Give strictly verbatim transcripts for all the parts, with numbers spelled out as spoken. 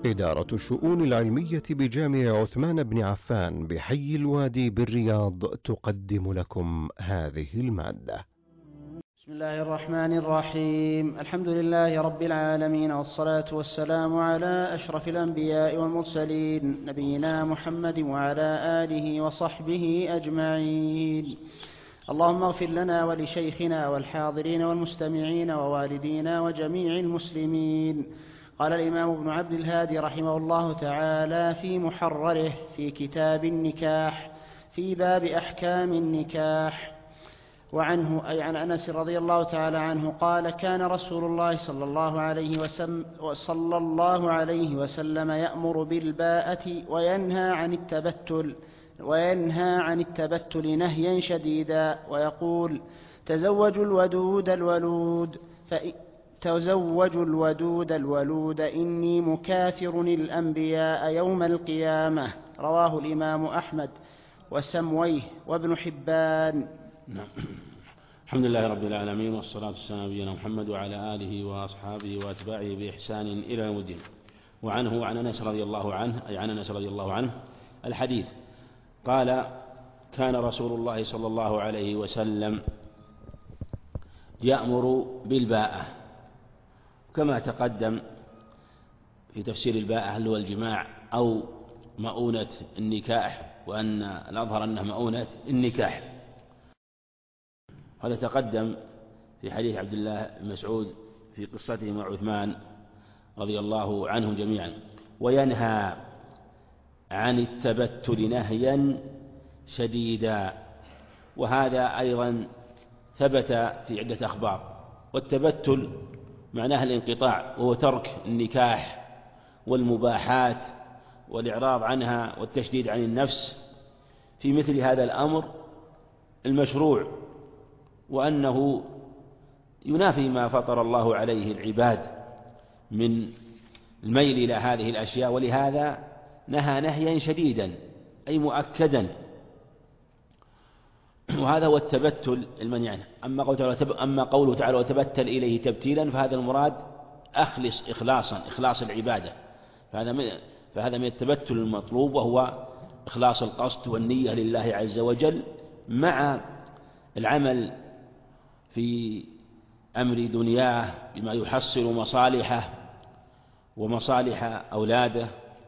إدارة الشؤون العلمية بجامع عثمان بن عفان بحي الوادي بالرياض تقدم لكم هذه المادة. بسم الله الرحمن الرحيم. الحمد لله رب العالمين، والصلاة والسلام على أشرف الأنبياء والمرسلين، نبينا محمد وعلى آله وصحبه أجمعين. اللهم اغفر لنا ولشيخنا والحاضرين والمستمعين ووالدينا وجميع المسلمين. قال الإمام ابن عبد الهادي رحمه الله تعالى في محرره في كتاب النكاح في باب أحكام النكاح، وعنه أي عن أنس رضي الله تعالى عنه قال: كان رسول الله صلى الله عليه وسلم, صلى الله عليه وسلم يأمر بالباءة وينهى عن التبتل وينهى عن التبتل نهيا شديدا، ويقول: تزوجوا الودود الولود فإ... تزوجوا الودود الولود إني مكاثر الأنبياء يوم القيامة. رواه الإمام أحمد وسمويه وابن حبان. نعم. الحمد لله رب العالمين، والصلاة والسلام على نبينا محمد وعلى آله وأصحابه وأتباعه بإحسان إلى يوم الدين. وعنه وعن أنس رضي الله عنه أي عن أنس رضي الله عنه الحديث قال: كان رسول الله صلى الله عليه وسلم يأمر بالباءة، كما تقدم في تفسير الباءة هل هو الجماع أو مؤونة النكاح، وأن الأظهر أنه مؤونة النكاح. هذا تقدم في حديث عبد الله بن مسعود في قصته مع عثمان رضي الله عنهم جميعا. وينهى عن التبتل نهيا شديدا، وهذا أيضا ثبت في عدة أخبار. والتبتل معناه الانقطاع، وهو ترك النكاح والمباحات والإعراض عنها والتشديد عن النفس في مثل هذا الأمر المشروع، وأنه ينافي ما فطر الله عليه العباد من الميل إلى هذه الأشياء، ولهذا نهى نهيا شديدا أي مؤكدا. وهذا هو التبتل المنيع. أما قوله تعالى أما قوله تعالى وتبتل إليه تبتيلا، فهذا المراد أخلص إخلاصا إخلاص العبادة، فهذا من فهذا من التبتل المطلوب، وهو إخلاص القصد والنية لله عز وجل مع العمل في أمر دنياه بما يحصل مصالحه ومصالح أولاده،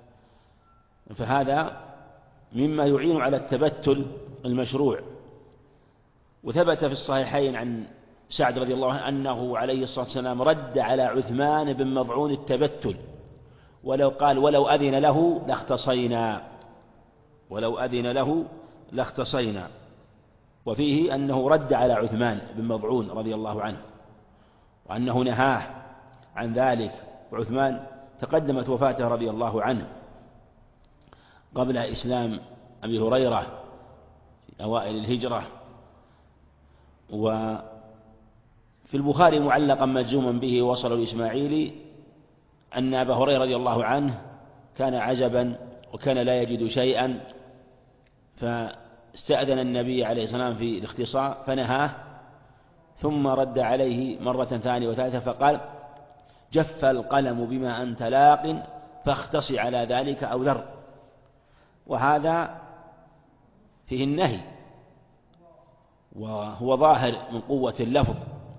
فهذا مما يعين على التبتل المشروع. وثبت في الصحيحين عن سعد رضي الله عنه أنه عليه الصلاة والسلام رد على عثمان بن مظعون التبتل، ولو قال ولو أذن له لاختصينا ولو أذن له لاختصينا وفيه أنه رد على عثمان بن مظعون رضي الله عنه، وأنه نهاه عن ذلك. وعثمان تقدمت وفاته رضي الله عنه قبل إسلام أبي هريرة في أوائل الهجرة. وفي البخاري معلقا مجزوما به وصل الإسماعيلي أن أبا هريرة رضي الله عنه كان عجبا وكان لا يجد شيئا، فاستأذن النبي عليه الصلاة والسلام في الاختصاء فنهاه، ثم رد عليه مرة ثانية وثالثة فقال: جف القلم بما أنت لاق فاختص على ذلك أو ذر. وهذا فيه النهي، وهو ظاهر من قوة اللفظ،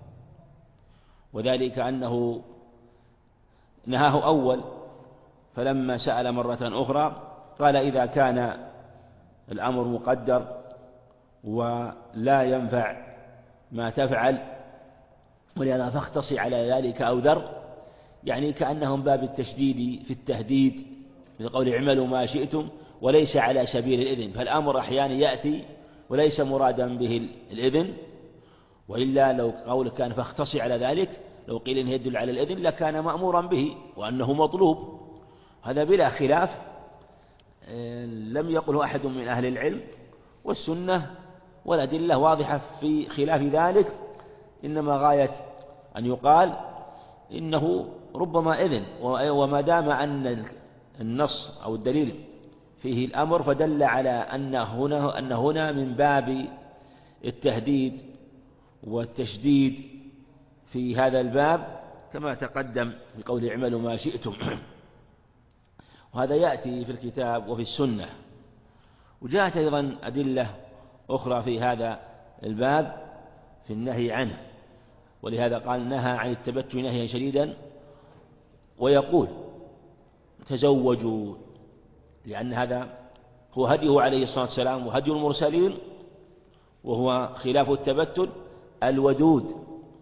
وذلك أنه نهاه أول، فلما سأل مرة أخرى قال: إذا كان الأمر مقدر ولا ينفع ما تفعل ولهذا فاختص على ذلك أو ذر، يعني كأنهم باب التشديد في التهديد بقول اعملوا ما شئتم وليس على سبيل الإذن. فالأمر أحيانا يأتي وليس مرادا به الإذن، وإلا لو قول كان فاختص على ذلك لو قيل إنه يدل على الإذن لكان مأمورا به وأنه مطلوب. هذا بلا خلاف لم يقله أحد من أهل العلم، والسنة والأدلة واضحة في خلاف ذلك، إنما غاية أن يقال إنه ربما إذن، وما دام أن النص أو الدليل فيه الأمر فدل على أن هنا, أن هنا من باب التهديد والتشديد في هذا الباب، كما تقدم بقول اعملوا ما شئتم. وهذا يأتي في الكتاب وفي السنة. وجاءت أيضا أدلة أخرى في هذا الباب في النهي عنه، ولهذا قال نهى عن التبتل نهيا شديدا، ويقول تزوجوا، لأن هذا هو هديه عليه الصلاة والسلام وهدي المرسلين، وهو خلاف التبتل. الودود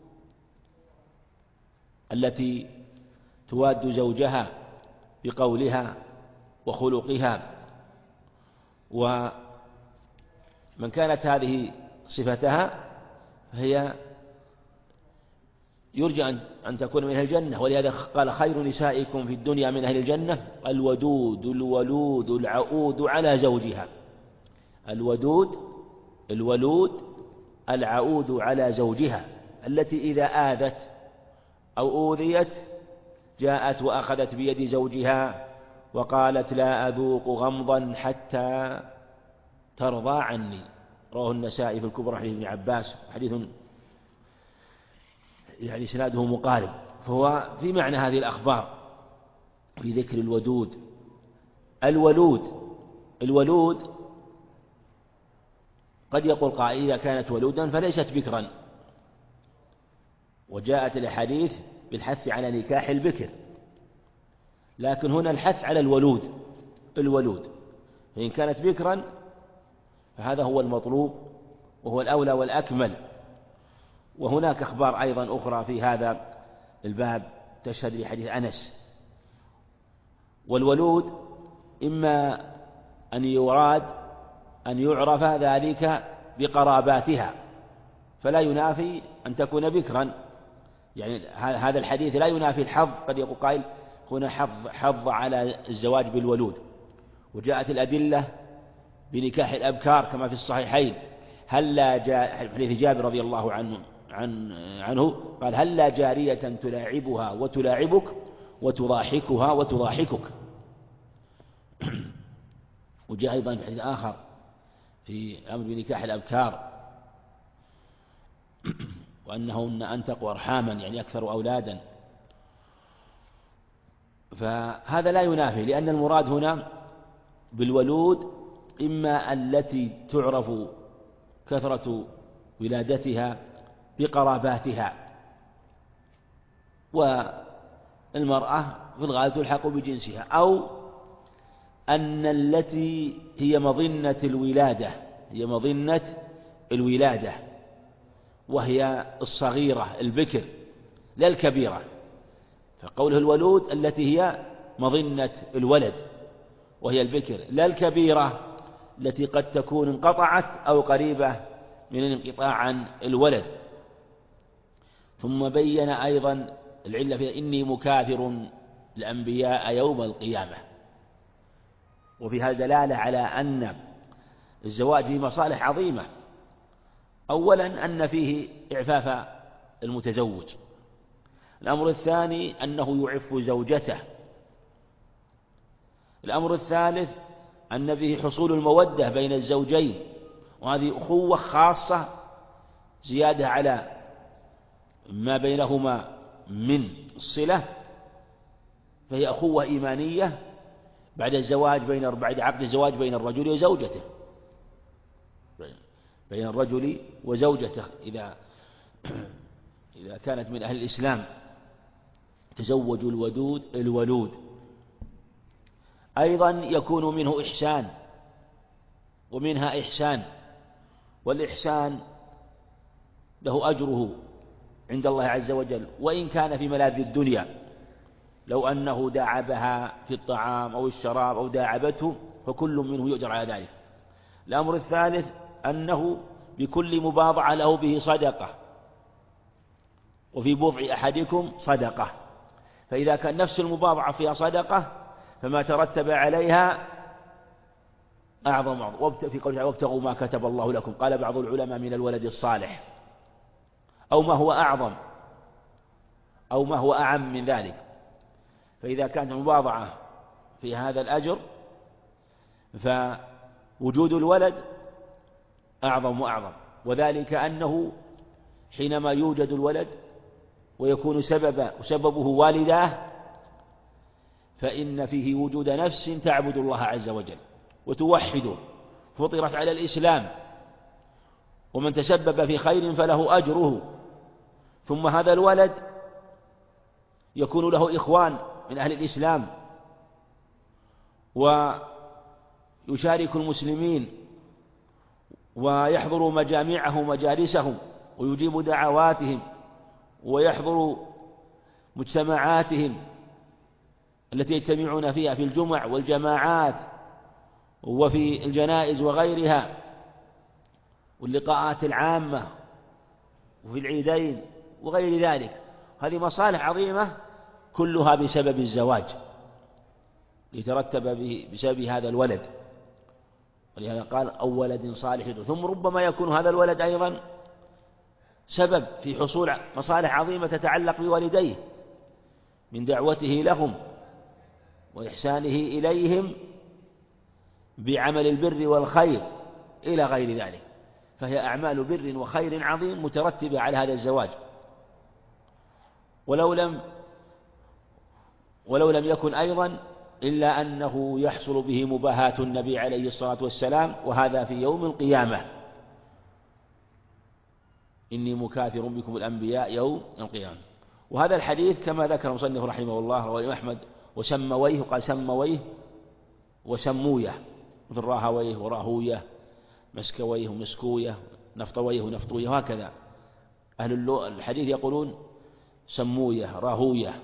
التي تواد زوجها بقولها وخلقها، ومن كانت هذه صفتها فهي يرجى أن تكون من أهل الجنة. ولهذا قال خير نسائكم في الدنيا من أهل الجنة الودود الولود العؤود على زوجها. الودود الولود العؤود على زوجها، التي إذا آذت أو أوذيت جاءت وأخذت بيد زوجها وقالت لا أذوق غمضا حتى ترضى عني. رواه النسائي في الكبرى حديث ابن عباس، حديث يعني إسناده مقارب. فهو في معنى هذه الأخبار في ذكر الودود. الولود الولود قد يقول قائل إذا كانت ولودا فليست بكرا، وجاءت الأحاديث بالحث على نكاح البكر، لكن هنا الحث على الولود الولود فإن كانت بكرا فهذا هو المطلوب وهو الأولى والأكمل. وهناك أخبار أيضا أخرى في هذا الباب تشهد لحديث أنس. والولود إما أن يراد أن يعرف ذلك بقراباتها، فلا ينافي أن تكون بكرا، يعني هذا الحديث لا ينافي الحظ. قد يقول قائل هنا حظ, حظ على الزواج بالولود، وجاءت الأدلة بنكاح الأبكار كما في الصحيحين. هلا جاء حديث جابر رضي الله عنه عن عنه قال هلا جارية تلاعبها وتلاعبك وتضاحكها وتضاحكك. وجاء أيضا في حديث آخر في أمر بنكاح الأبكار وأنهن أنتق أرحاما، يعني أكثر أولادا. فهذا لا ينافي، لأن المراد هنا بالولود إما التي تعرف كثرة ولادتها بقراباتها، والمرأة في الغالب تلحق بجنسها، أو أن التي هي مظنة الولادة هي مظنة الولادة وهي الصغيرة البكر لا الكبيرة. فقوله الولود التي هي مظنة الولد وهي البكر لا الكبيرة التي قد تكون انقطعت أو قريبة من الانقطاع عن الولد. ثم بين أيضا العلة في إني مكاثر الأنبياء يوم القيامة. وفي هذا دلالة على أن الزواج فيه مصالح عظيمة. أولا أن فيه إعفاف المتزوج. الأمر الثاني أنه يعف زوجته. الأمر الثالث أن فيه حصول المودة بين الزوجين، وهذه أخوة خاصة زيادة على ما بينهما من الصلة، فهي أخوة إيمانية بعد الزواج بين بعد عقد الزواج بين الرجل وزوجته بين الرجل وزوجته إذا إذا كانت من أهل الإسلام. تزوجوا الودود الولود. أيضا يكون منه إحسان ومنها إحسان، والإحسان له أجره عند الله عز وجل، وإن كان في ملاذ الدنيا. لو أنه داعبها في الطعام أو الشراب أو داعبته فكل منه يؤجر على ذلك. الأمر الثالث أنه بكل مباضعة له به صدقة، وفي بضع أحدكم صدقة. فإذا كان نفس المباضعة فيها صدقة فما ترتب عليها أعظم. في قوله وابتغوا ما كتب الله لكم، قال بعض العلماء من الولد الصالح، أو ما هو أعظم أو ما هو أعم من ذلك. فإذا كانت المباضعة في هذا الأجر فوجود الولد أعظم وأعظم، وذلك أنه حينما يوجد الولد ويكون سبب سببه والداه فإن فيه وجود نفس تعبد الله عز وجل وتوحده، فطرت على الإسلام، ومن تسبب في خير فله أجره. ثم هذا الولد يكون له إخوان من أهل الإسلام ويشارك المسلمين ويحضر مجامعهم ومجالسهم ويجيب دعواتهم ويحضر مجتمعاتهم التي يجتمعون فيها في الجمع والجماعات وفي الجنائز وغيرها واللقاءات العامة وفي العيدين وغير ذلك. هذه مصالح عظيمة كلها بسبب الزواج ليترتب بسبب هذا الولد، ولهذا قال أو ولد صالح. ثم ربما يكون هذا الولد أيضا سبب في حصول مصالح عظيمة تتعلق بوالديه من دعوته لهم وإحسانه إليهم بعمل البر والخير إلى غير ذلك، فهي أعمال بر وخير عظيم مترتبة على هذا الزواج. ولو لم ولو لم يكن أيضا إلا أنه يحصل به مباهاة النبي عليه الصلاة والسلام، وهذا في يوم القيامة، إني مكاثر بكم الأنبياء يوم القيامة. وهذا الحديث كما ذكر المصنف رحمه الله رواه الإمام أحمد وسمويه، قال سمويه وسمويه، مثل راهويه وراهويه، مسكويه ومسكويه، نفطويه ونفطويه، وهكذا أهل الحديث يقولون سمويه راهويه،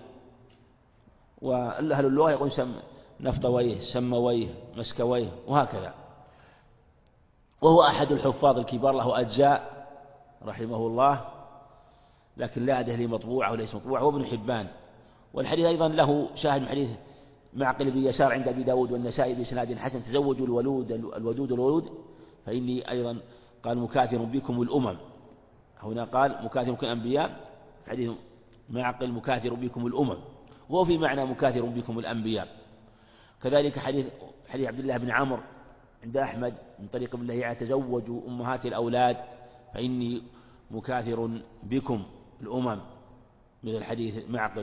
وأهل اللغة يقولون سم نفطويه سمويه مسكويه، وهكذا. وهو أحد الحفاظ الكبار، له أجزاء رحمه الله، لكن لا أدري مطبوعة وليس مطبوعة، هو ابن حبان. والحديث أيضا له شاهد من حديث معقل بن يسار عند أبي داود والنسائي بإسناد حسن: تزوجوا الولود الودود الولود فإني أيضا قال مكاثر بكم الأمم، هنا قال مكاثر بكم الأنبياء، حديث معقل مكاثر بكم الأمم، وهو في معنى مكاثر بكم الأنبياء. كذلك حديث حديث عبد الله بن عمرو عند أحمد من طريق ابن لهيعة: تزوجوا أمهات الأولاد فإني مكاثر بكم الأمم، مثل حديث معقل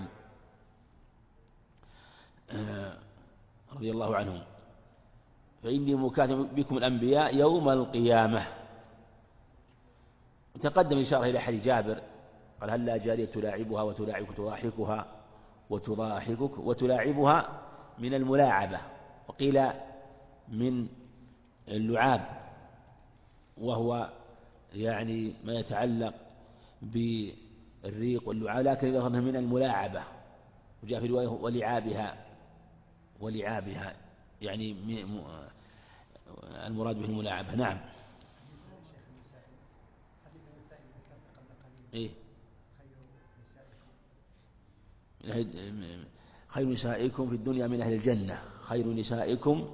رضي الله عنهم: فإني مكاثر بكم الأنبياء يوم القيامة. تقدم إشارة إلى حديث جابر قال: هل لا جارية تلاعبها وتلاعبك تضاحكها وتضاحكك وتلاعبها من الملاعبة، وقيل من اللعاب، وهو يعني ما يتعلق بالريق واللعاب، لكن إذا ظنها من الملاعبة، وجاء في رواية ولعابها ولعابها يعني المراد به الملاعبة. نعم. إيه؟ خير نسائكم في الدنيا من أهل الجنة، خير نسائكم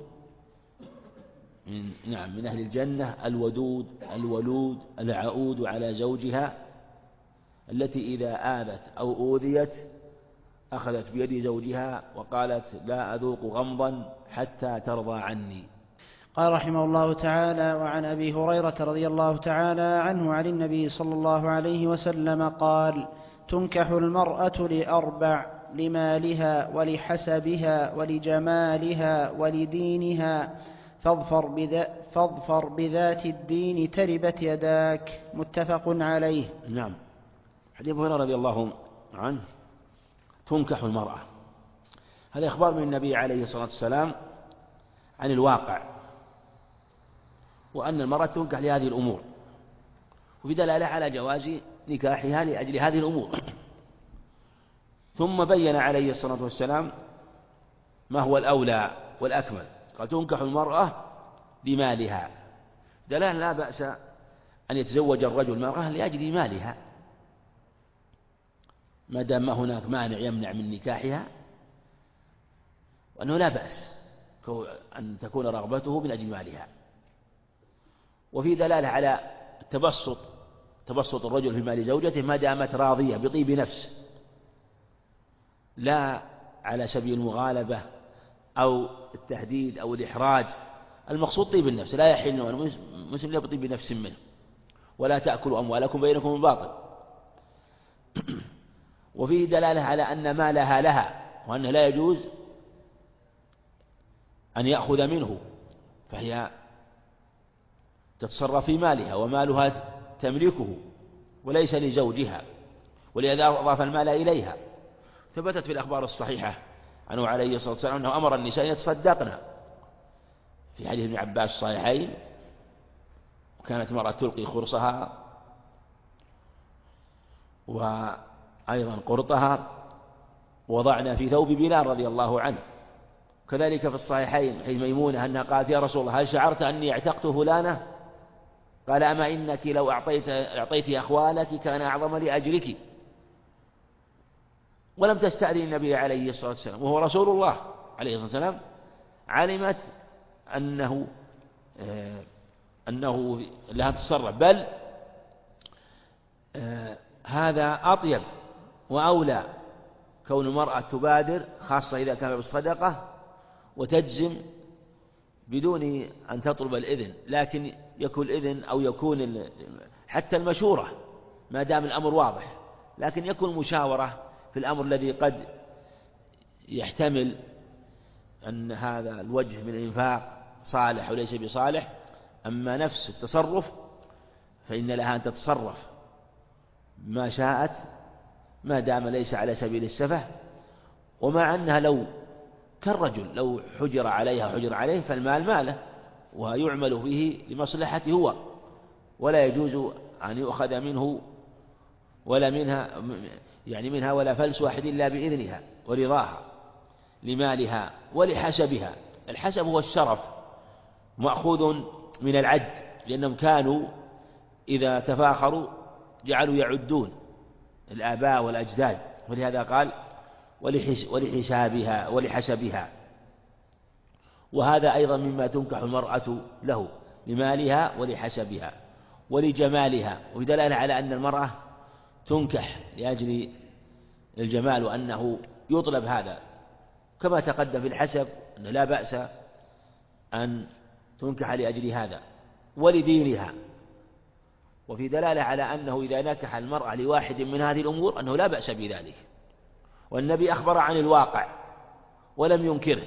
من نعم من أهل الجنة الودود الولود العؤود على زوجها، التي إذا آذت أو أوذيت أخذت بيد زوجها وقالت: لا أذوق غمضا حتى ترضى عني. قال رحمه الله تعالى: وعن أبي هريرة رضي الله تعالى عنه عن النبي صلى الله عليه وسلم قال: تنكح المرأة لأربع: لمالها ولحسبها ولجمالها ولدينها، فاظفر, بذا فاظفر بذات الدين تربت يداك. متفق عليه. نعم. حديث أبي هريرة رضي الله عنه: تنكح المرأة، هذا إخبار من النبي عليه الصلاة والسلام عن الواقع، وأن المرأة تنكح لهذه الأمور، وفي دلالة على جواز نكاحها لأجل هذه الأمور. ثم بين عليه الصلاة والسلام ما هو الأولى والأكمل، قال: تنكح المرأة لمالها، دلالة لا بأس أن يتزوج الرجل المرأة لأجل مالها، ما دام ما هناك مانع يمنع من نكاحها، وأنه لا بأس أن تكون رغبته من أجل مالها. وفي دلالة على التبسط تبسط الرجل في مال زوجته ما دامت راضية بطيب نفس، لا على سبيل المغالبة أو التهديد أو الإحراج. المقصود طيب النفس، لا يحل المسلم لا بطيب نفس منه، ولا تأكلوا أموالكم بينكم بالباطل. وفيه دلالة على أن مالها لها، وأنه لا يجوز أن يأخذ منه، فهي تتصرف في مالها ومالها تملكه وليس لزوجها، ولهذا أضاف المال إليها. ثبتت في الأخبار الصحيحة عنه عليه الصلاة والسلام أنه أمر النساء يتصدقن في حديث ابن عباس الصحيحين، وكانت المرأة تلقي خرصها وأيضا قرطها وضعنا في ثوب بلال رضي الله عنه. كذلك في الصحيحين حديث ميمونة أنها قالت يا رسول الله هل شعرت أني اعتقت فلانة؟ قال أما إنك لو أعطيت أعطيت أخوالك كان أعظم لأجرك. ولم تستأذن النبي عليه الصلاة والسلام وهو رسول الله عليه الصلاة والسلام، علمت أنه آه أنه لها تصرف، بل آه هذا أطيب وأولى كون المرأة تبادر، خاصة إذا كان بالصدقة، وتجزم بدون أن تطلب الإذن، لكن يكون الإذن أو يكون حتى المشورة ما دام الأمر واضح، لكن يكون مشاورة في الأمر الذي قد يحتمل أن هذا الوجه من الإنفاق صالح وليس بصالح. أما نفس التصرف فإن لها أن تتصرف ما شاءت ما دام ليس على سبيل السفه، ومع أنها لو كالرجل لو حجر عليها حجر عليه فالمال ماله ويعمل به لمصلحته هو، ولا يجوز أن يؤخذ منه ولا منها يعني منها ولا فلس واحد إلا بإذنها ورضاها لمالها ولحسبها. الحسب هو الشرف مأخوذ من العد، لأنهم كانوا إذا تفاخروا جعلوا يعدون الآباء والأجداد، ولهذا قال ولحسابها ولحسبها. وهذا أيضا مما تنكح المرأة له لمالها ولحسبها ولجمالها، ودلالة على أن المرأة تنكح لأجل الجمال وأنه يطلب هذا، كما تقدم في الحسب أن لا بأس أن تنكح لأجل هذا ولدينها. وفي دلالة على أنه إذا نكح المرأة لواحد من هذه الأمور أنه لا بأس بذلك، والنبي أخبر عن الواقع ولم ينكره.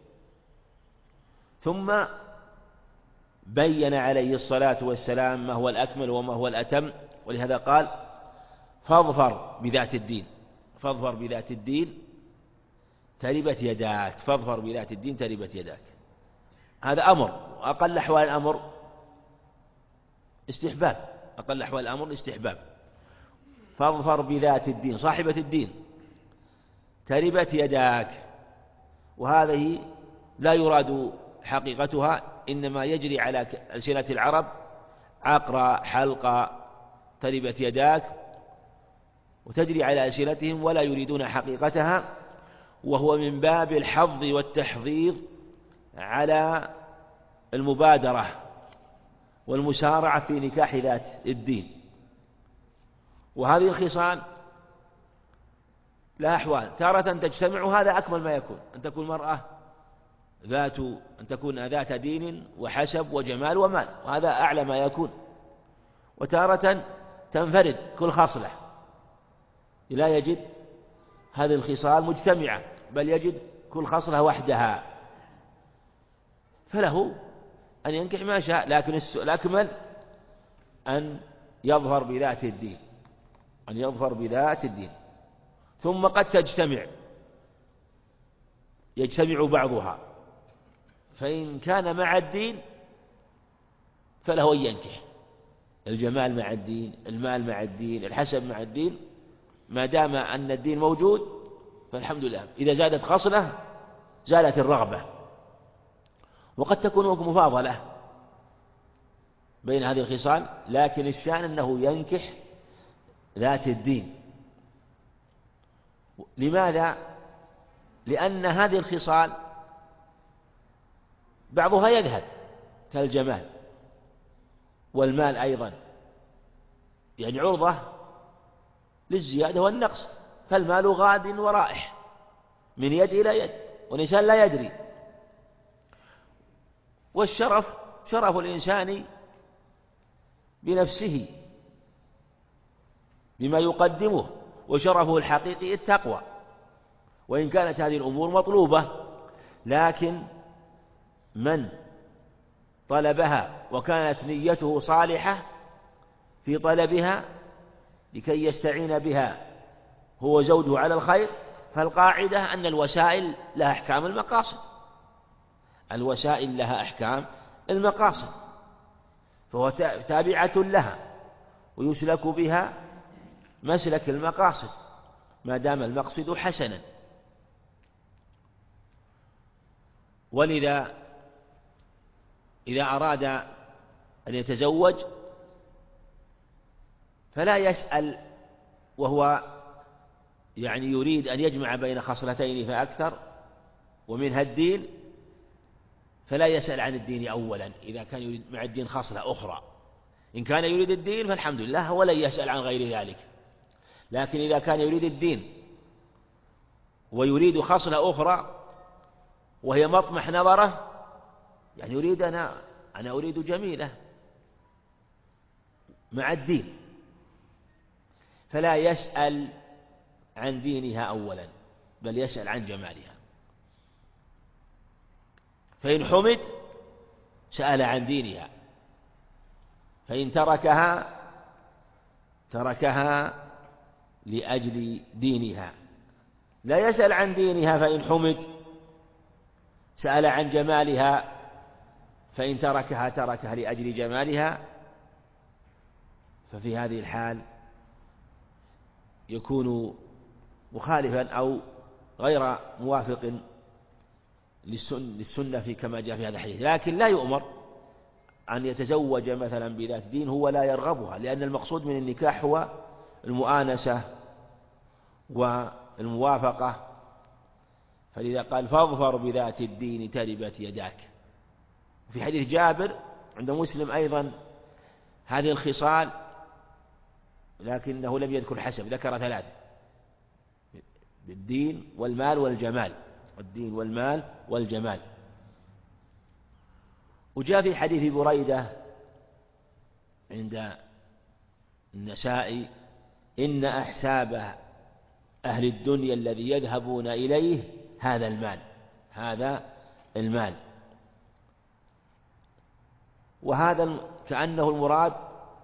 ثم بين عليه الصلاة والسلام ما هو الأكمل وما هو الأتم، ولهذا قال فاظفر بذات الدين، فاظفر بذات الدين تربت يداك، فاظفر بذات الدين تربت يداك. هذا أمر، أقل أحوال الأمر استحباب، أقل أحوال الأمر استحباب. فاظفر بذات الدين صاحبة الدين تربت يداك، وهذه لا يراد حقيقتها، إنما يجري على ألسنة العرب عقرة حلقة تربت يداك، وتجري على ألسنتهم ولا يريدون حقيقتها، وهو من باب الحظ والتحضيض على المبادرة والمسارعة في نكاح ذات الدين. وهذه الخصال لا أحوال، تارة تجتمع، هذا أكمل ما يكون، أن تكون المرأة ذات أن تكون ذات دين وحسب وجمال ومال، وهذا أعلى ما يكون. وتارة تنفرد كل خصلة، لا يجد هذه الخصال مجتمعة، بل يجد كل خصلة وحدها، فله أن ينكح ما شاء، لكن الأكمل أن يظفر بذات الدين، أن يظفر بذات الدين. ثم قد تجتمع يجتمع بعضها، فإن كان مع الدين فله أن ينكح، الجمال مع الدين، المال مع الدين، الحسب مع الدين، ما دام أن الدين موجود فالحمد لله. إذا زادت خصلة زالت الرغبة. وقد تكون مفاضلة بين هذه الخصال، لكن الشأن أنه ينكح ذات الدين. لماذا؟ لأن هذه الخصال بعضها يذهب كالجمال والمال أيضا، يعني عرضة للزيادة والنقص، فالمال غاد ورائح من يد إلى يد، والإنسان لا يدري. والشرف شرف الإنسان بنفسه بما يقدمه، وشرفه الحقيقي التقوى. وإن كانت هذه الأمور مطلوبة، لكن من طلبها وكانت نيته صالحة في طلبها لكي يستعين بها هو زوجه على الخير، فالقاعدة أن الوسائل لها أحكام المقاصد، الوسائل لها أحكام المقاصد، فهو تابعة لها ويسلك بها مسلك المقاصد ما دام المقصد حسنا. ولذا إذا أراد أن يتزوج فلا يسأل وهو يعني يريد أن يجمع بين خصلتين فأكثر ومنها الدين، فلا يسأل عن الدين أولا إذا كان يريد مع الدين خصلة أخرى. إن كان يريد الدين فالحمد لله ولن يسأل عن غير ذلك، لكن إذا كان يريد الدين ويريد خصلة أخرى وهي مطمح نظره، يعني يريد أنا أنا أريد جميلة مع الدين، فلا يسأل عن دينها أولا بل يسأل عن جمالها، فإن حمد سأل عن دينها، فإن تركها تركها لأجل دينها. لا يسأل عن دينها فإن حمد، سأل عن جمالها، فإن تركها تركها لأجل جمالها، ففي هذه الحال يكون مخالفا أو غير موافق للسنة في كما جاء في هذا الحديث. لكن لا يؤمر أن يتزوج مثلا بذات دين هو لا يرغبها، لأن المقصود من النكاح هو المؤانسة والموافقة، فلذا قال فاظفر بذات الدين تربت يداك. في حديث جابر عند مسلم أيضا هذه الخصال، لكنه لم يذكر حسب، ذكر ثلاثة: بالدين والمال والجمال، الدين والمال والجمال. وجاء في حديث بريدة عند النسائي: إن أحساب أهل الدنيا الذي يذهبون إليه هذا المال، هذا المال. وهذا كأنه المراد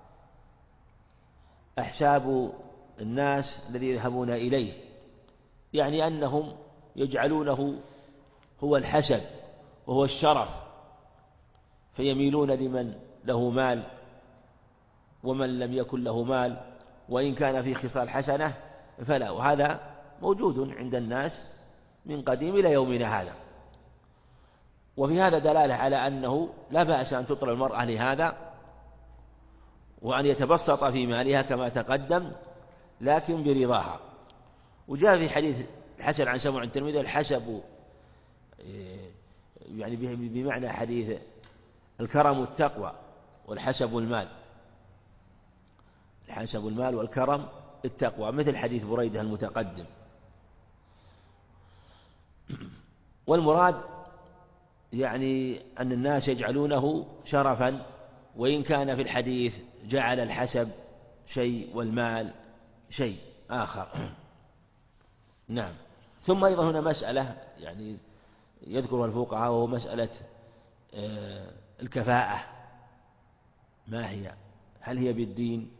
أحساب الناس الذي يذهبون إليه، يعني أنهم يجعلونه هو الحسب وهو الشرف، فيميلون لمن له مال، ومن لم يكن له مال وإن كان في خصال حسنة فلا. وهذا موجود عند الناس من قديم إلى يومنا هذا. وفي هذا دلالة على أنه لا بأس أن تطلب المرأة لهذا وأن يتبسط في مالها كما تقدم، لكن برضاها. وجاء في حديث الحسن عن سمع عن الترمذي: الحسب يعني بمعنى حديث الكرم التقوى، والحسب المال، الحسب المال والكرم التقوى، مثل حديث بريدة المتقدم. والمراد يعني أن الناس يجعلونه شرفا، وإن كان في الحديث جعل الحسب شيء والمال شيء آخر. نعم. ثم أيضا هنا مسألة يعني يذكرها الفقهاء، وهو مسألة الكفاءة، ما هي؟ هل هي بالدين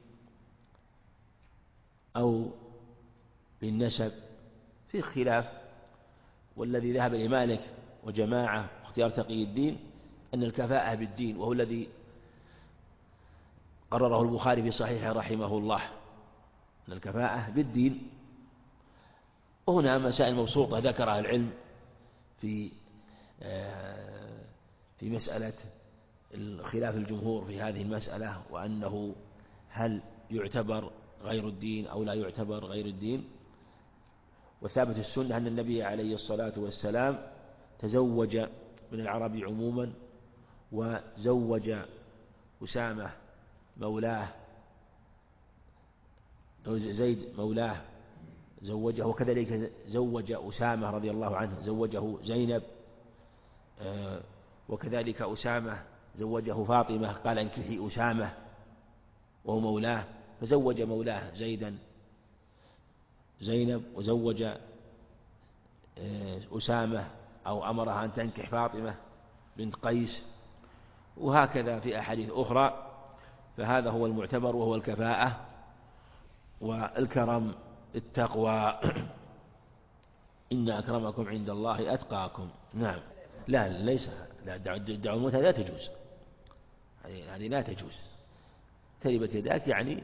أو بالنسب؟ في خلاف، والذي ذهب إلى مالك وجماعة واختيار تقي الدين أن الكفاءة بالدين، وهو الذي قرره البخاري في صحيحه رحمه الله، أن الكفاءة بالدين. وهنا مسائل مبسوطة ذكرها العلم في في مسألة خلاف الجمهور في هذه المسألة، وأنه هل يعتبر غير الدين أو لا يعتبر غير الدين. وثابت السنة أن النبي عليه الصلاة والسلام تزوج من العرب عموما، وزوج أسامة مولاه زيد مولاه زوجه، وكذلك زوج أسامة رضي الله عنه زوجه زينب، وكذلك أسامة زوجه فاطمة قال انكحي أسامة وهو مولاه، فزوج مولاه زيدا زينب، وزوج أسامة أو أمرها أن تنكح فاطمة بنت قيس، وهكذا في أحاديث أخرى. فهذا هو المعتبر، وهو الكفاءة والكرم التقوى. إن أكرمكم عند الله أتقاكم. نعم. لا ليس لا، دعوة الموت لا تجوز، هذه لا تجوز. تربت يداك يعني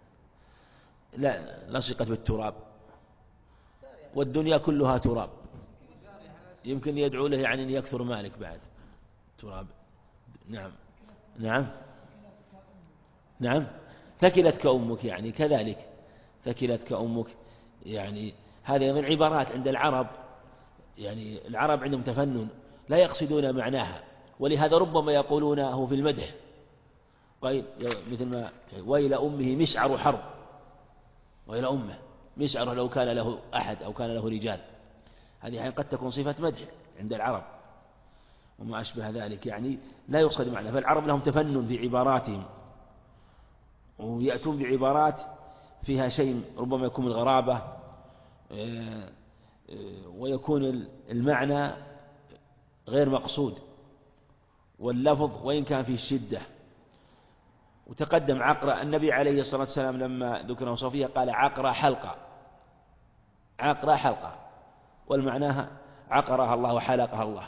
لا لصقت بالتراب، والدنيا كلها تراب. يمكن يدعو له يعني أن يكثر مالك بعد تراب. نعم نعم نعم. ثكلتك أمك يعني كذلك، ثكلتك أمك يعني هذه من عبارات عند العرب، يعني العرب عندهم تفنن لا يقصدون معناها، ولهذا ربما يقولونه في المدح، قيل مثل ما ويل أمه مسعر حرب، ويل أمه مسعر لو كان له أحد أو كان له رجال. هذه قد تكون صفة مدح عند العرب وما أشبه ذلك، يعني لا يقصد معنى. فالعرب لهم تفنن في عباراتهم، ويأتون بعبارات فيها شيء ربما يكون الغرابة، ويكون المعنى غير مقصود، واللفظ وإن كان فيه الشدة. وتقدم عقرة، النبي عليه الصلاة والسلام لما ذكره صفية قال عقرة حلقة، عقرة حلقة، والمعناها عقرها الله وحلقها الله،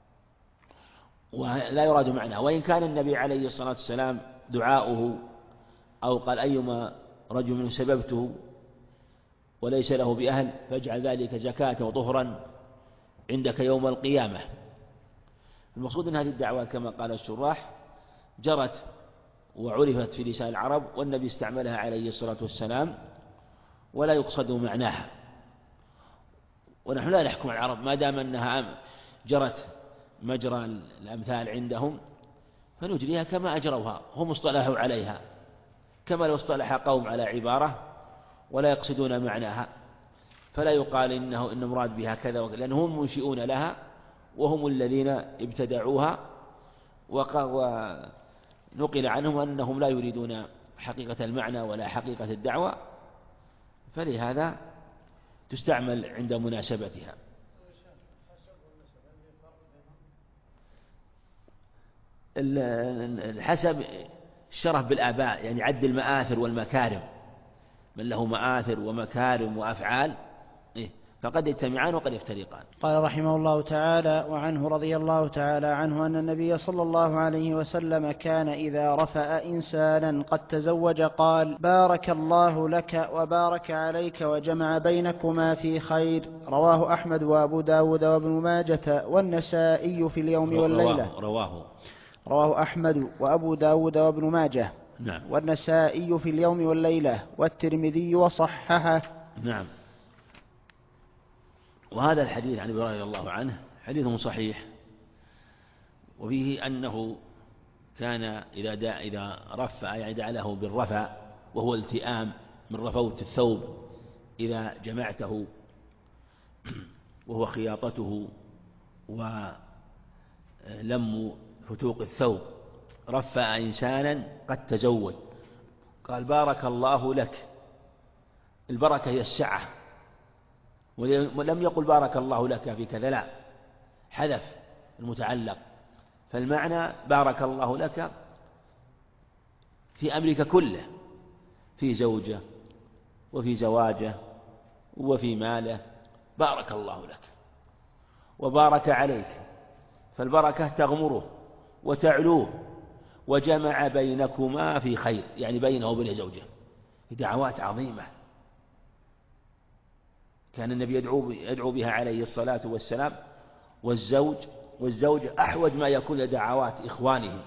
ولا يراد معناه. وإن كان النبي عليه الصلاة والسلام دعاؤه أو قال أيما رجل سببته وليس له بأهل فاجعل ذلك زكاة وطهرا عندك يوم القيامة. المقصود أن هذه الدعوات كما قال الشراح جرت وعرفت في لسان العرب، والنبي استعملها عليه الصلاة والسلام ولا يقصد معناها. ونحن لا نحكم على العرب ما دام أنها جرت مجرى الأمثال عندهم، فنجريها كما أجروها، هم اصطلحوا عليها كما لو اصطلح قوم على عبارة ولا يقصدون معناها، فلا يقال إنه إن مراد بها كذا وكذا، لأنهم هم منشئون لها وهم الذين ابتدعوها، ونقل عنهم أنهم لا يريدون حقيقة المعنى ولا حقيقة الدعوة، فلهذا تستعمل عند مناسبتها. الحسب الشرف بالآباء، يعني عد المآثر والمكارم، من له مآثر ومكارم وأفعال فقد يجتمعان وقد يفترقان. قال رحمه الله تعالى: وعنه رضي الله تعالى عنه أن النبي صلى الله عليه وسلم كان إذا رفأ إنسانا قد تزوج قال: بارك الله لك وبارك عليك وجمع بينكما في خير. رواه أحمد وأبو داود وابن ماجة والنسائي في اليوم والليلة. رواه رواه أحمد وأبو داود وابن ماجة. نعم. والنسائي في اليوم والليلة والترمذي وصححه. نعم. وهذا الحديث عن ابي هريرة رضي الله عنه حديث صحيح، وفيه أنه كان إذا دع إذا رفع يعني دعا له بالرفع، وهو التئام من رفوت الثوب إذا جمعته، وهو خياطته ولم فتوق الثوب. رفع إنسانا قد تزوج قال: بارك الله لك. البركة هي السعة، ولم يقل بارك الله لك في كذا، لا، حذف المتعلق، فالمعنى بارك الله لك في أمرك كله، في زوجه وفي زواجه وفي ماله، بارك الله لك. وبارك عليك، فالبركة تغمره وتعلوه، وجمع بينكما في خير، يعني بينه وبين زوجه. دعوات عظيمة كان النبي يدعو يدعو بها عليه الصلاة والسلام، والزوج والزوج أحوج ما يكون لدعوات إخوانهم.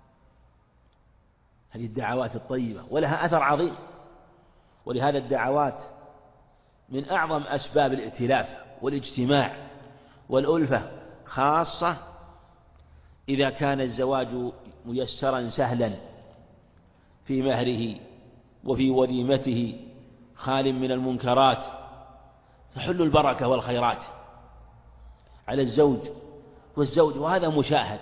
هذه الدعوات الطيبة ولها أثر عظيم، ولهذا الدعوات من أعظم أسباب الائتلاف والاجتماع والألفة، خاصة إذا كان الزواج ميسرا سهلا في مهره وفي وليمته خال من المنكرات، تحل البركة والخيرات على الزوج والزوج، وهذا مشاهد.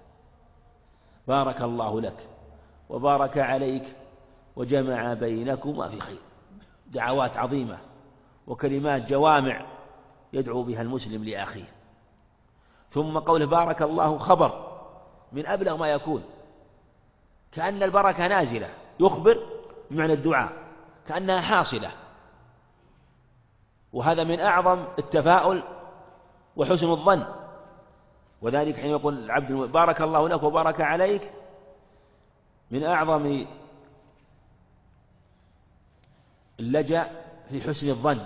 بارك الله لك وبارك عليك وجمع بينكما في خير. دعوات عظيمة وكلمات جوامع يدعو بها المسلم لأخيه. ثم قوله بارك الله خبر من أبلغ ما يكون، كأن البركة نازلة، يخبر بمعنى الدعاء كأنها حاصلة، وهذا من أعظم التفاؤل وحسن الظن. وذلك حين يقول العبد بارك الله لك وبارك عليك من أعظم اللجأ في حسن الظن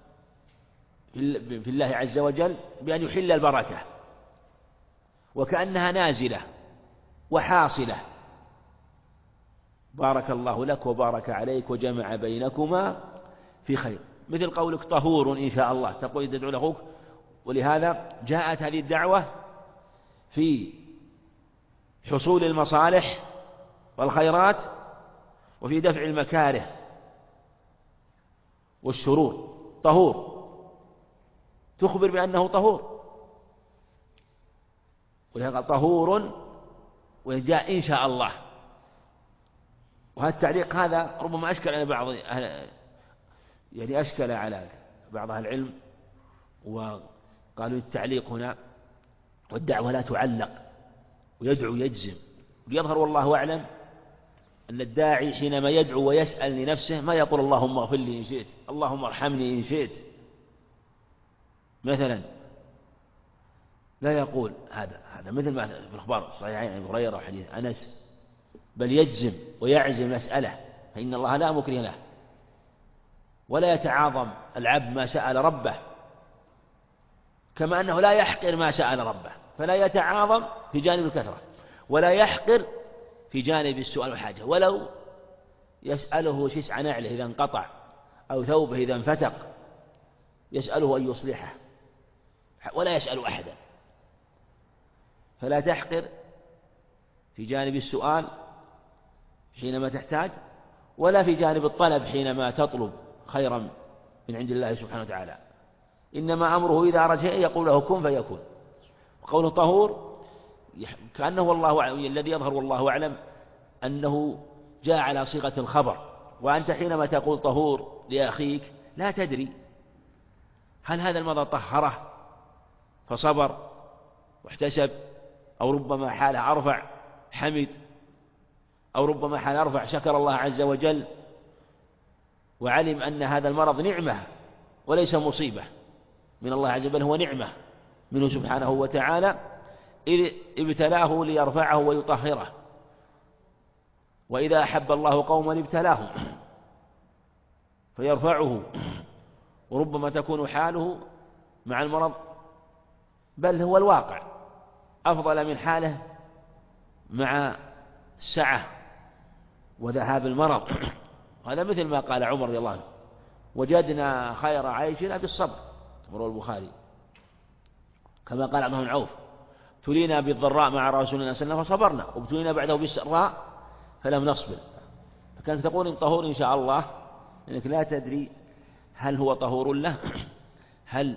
في الله عز وجل بأن يحل البركة، وكأنها نازلة وحاصلة. بارك الله لك وبارك عليك وجمع بينكما في خير، مثل قولك طهور إن شاء الله، تقول تدعو لأخوك. ولهذا جاءت هذه الدعوة في حصول المصالح والخيرات، وفي دفع المكاره والشرور. طهور تخبر بأنه طهور، ولهذا قال طهور وجاء إن شاء الله. وهذا التعليق هذا ربما أشكل على بعض أهل، يعني أشكل على بعض أهل العلم، وقالوا التعليق هنا والدعوة لا تعلق ويدعو يجزم. ليظهر والله أعلم أن الداعي حينما يدعو ويسأل لنفسه ما يقول اللهم اغفر لي إن شئت، اللهم ارحمني إن شئت مثلا، لا يقول هذا هذا مثل ما في الأخبار الصحيحين عن أبي هريرة وحديث أنس، بل يجزم ويعزم مسألة، فإن الله لا مكره له. ولا يتعاظم العبد ما سأل ربه، كما أنه لا يحقر ما سأل ربه، فلا يتعاظم في جانب الكثرة، ولا يحقر في جانب السؤال والحاجة. ولو يسأله شسع نعله إذا انقطع أو ثوبه إذا انفتق يسأله أن يصلحه، ولا يسأل أحدا. فلا تحقر في جانب السؤال حينما تحتاج، ولا في جانب الطلب حينما تطلب خيرا من عند الله سبحانه وتعالى. إنما أمره إذا أراد شيئا يقول له كن فيكون. وقوله طهور كأنه والله أعلم، الذي يظهر والله أعلم أنه جاء على صيغة الخبر. وأنت حينما تقول طهور لأخيك لا تدري هل هذا المرض طهره فصبر واحتسب، أو ربما حاله أرفع حمد، أو ربما حاله أرفع شكر الله عز وجل وعلم أن هذا المرض نعمة وليس مصيبة من الله عز وجل، هو نعمة منه سبحانه وتعالى، إذ ابتلاه ليرفعه ويطهره. وإذا أحب الله قوما ابتلاهم فيرفعه، وربما تكون حاله مع المرض بل هو الواقع أفضل من حاله مع السعة وذهاب المرض. هذا مثل ما قال عمر رضي الله عنه وجدنا خير عيشنا بالصبر، رواه البخاري. كما قال عبد الله بن عوف ابتلينا بالضراء مع رسول الله صلى الله عليه وسلم فصبرنا، وابتلينا بعده بالسراء فلم نصبر. فكانت تقول إن طهور إن شاء الله، لأنك لا تدري هل هو طهور له، هل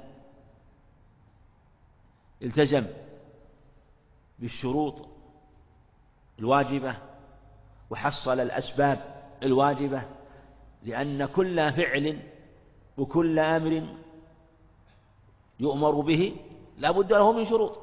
التزم بالشروط الواجبة وحصل الأسباب الواجبة، لأن كل فعل وكل أمر يؤمر به لا بد له من شروط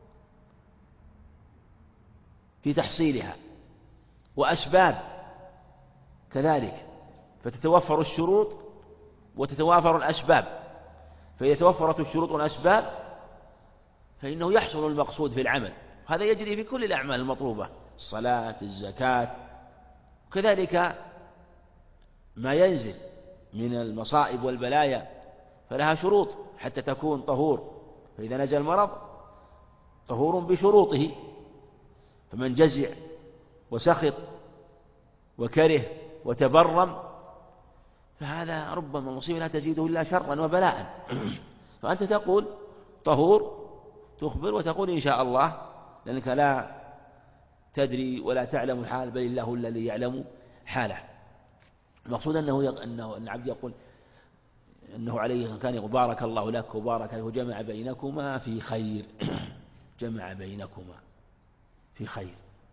في تحصيلها وأسباب كذلك، فتتوفر الشروط وتتوافر الأسباب. فإذا توفرت الشروط والأسباب فإنه يحصل المقصود في العمل. هذا يجري في كل الأعمال المطلوبة، الصلاة، الزكاة، وكذلك ما ينزل من المصائب والبلايا فلها شروط حتى تكون طهور. فإذا نزل المرض طهور بشروطه، فمن جزع وسخط وكره وتبرم فهذا ربما مصيبة لا تزيده إلا شرا وبلاء. فأنت تقول طهور، تخبر وتقول إن شاء الله، لأنك لا تدري ولا تعلم الحال، بل الله الذي يعلم حاله. المقصود أنه أنه أن العبد يقول أنه عليه كان يقول بارك الله لك وبارك عليه وجمع بينكما في خير. جمع بينكما في خير،